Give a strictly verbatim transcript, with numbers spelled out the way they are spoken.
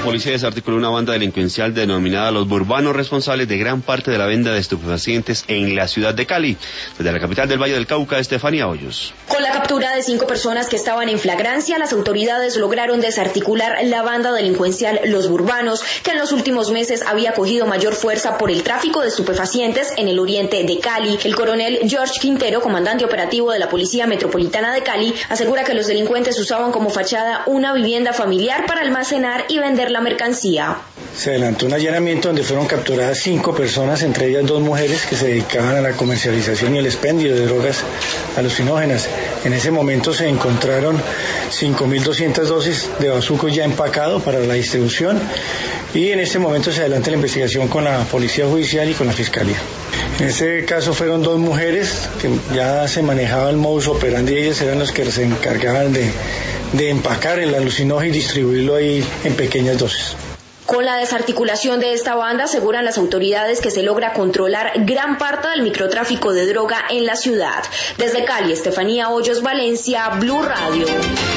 La policía desarticuló una banda delincuencial denominada Los Burbanos, responsables de gran parte de la venta de estupefacientes en la ciudad de Cali. Desde la capital del Valle del Cauca, Estefanía Hoyos. Con la captura de cinco personas que estaban en flagrancia, las autoridades lograron desarticular la banda delincuencial Los Burbanos, que en los últimos meses había cogido mayor fuerza por el tráfico de estupefacientes en el oriente de Cali. El coronel George Quintero, comandante operativo de la Policía Metropolitana de Cali, asegura que los delincuentes usaban como fachada una vivienda familiar para almacenar y vender la mercancía. Se adelantó un allanamiento donde fueron capturadas cinco personas, entre ellas dos mujeres que se dedicaban a la comercialización y el expendio de drogas alucinógenas. En ese momento se encontraron cinco mil doscientas dosis de bazuco ya empacado para la distribución y en este momento se adelanta la investigación con la Policía Judicial y con la Fiscalía. En este caso fueron dos mujeres que ya se manejaba el modus operandi, ellas eran los que se encargaban de, de empacar el alucinógeno y distribuirlo ahí en pequeñas dosis. Con la desarticulación de esta banda, aseguran las autoridades que se logra controlar gran parte del microtráfico de droga en la ciudad. Desde Cali, Estefanía Hoyos, Valencia, Blue Radio.